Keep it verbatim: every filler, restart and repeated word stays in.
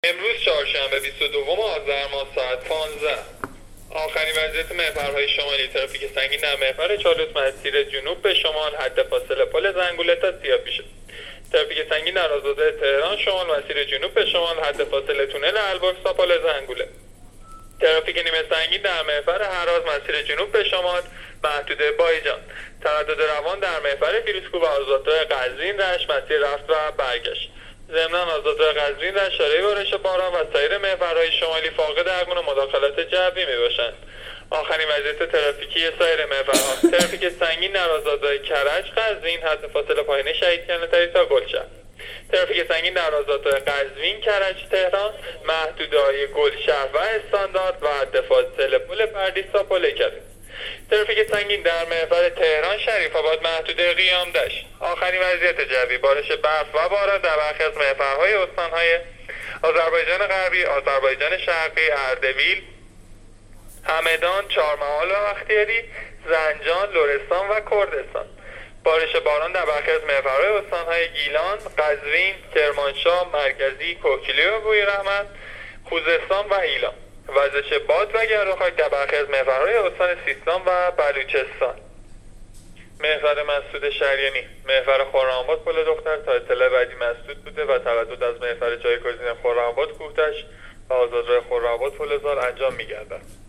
امروز چهارشنبه بیست و دوم آذر ماه ساعت پانزده. آخرین وضعیت محورهای شمالی ترافیک سنگین در محور چالوس مسیر جنوب به شمال حد فاصله پل زنگوله تا سیاه‌پیشه. ترافیک سنگین در آزاده تهران شمال مسیر جنوب به شمال حد فاصله تونل البرز تا پل زنگوله. ترافیک نیمه سنگین در محور هراز مسیر جنوب به شمال محدوده بایجان. تردد روان در محور فیروزکوه و آزادراه قزوین رشت مسیر رفت و برگشت. ضمناً آزادراه قزوین در شارع بارش باران و سایر محورهای شمالی فاقد هرگونه مداخلات جوی میباشند. آخرین وضعیت ترافیکی سایر محورها: ترافیک سنگین در آزادراه کرج قزوین حد فاصله پایین شهید کنتری تا گلشن. ترافیک سنگین در آزادراه قزوین کرج تهران محدوده‌های گلشهر و استاندارد و حد فاصله پل پردیس تا پل کرج. ترافیک سنگین در محور تهران شریف آباد محدوده قیام دشت. آخرین وضعیت جوی: بارش برف و باران در برخی از محورهای استانهای آذربایجان غربی، آذربایجان شرقی، اردبیل، همدان، چهارمحال و بختیاری، زنجان، لرستان و کردستان. بارش باران در برخی از محورهای استانهای گیلان، قزوین، کرمانشاه، مرکزی، کوکیلی و بویراحمد، خوزستان و ایلام. وزش باد و گرد و خاک در برخی از محورهای استان سیستان و بلوچستان. محور مسدود شریانی: محور خرم‌آباد پل دختر تا اطلاع بعدی مسدود بوده و تردد از محور جایگزین خرم‌آباد کوهتش و آزادراه خرم‌آباد پل زال انجام می‌گردد.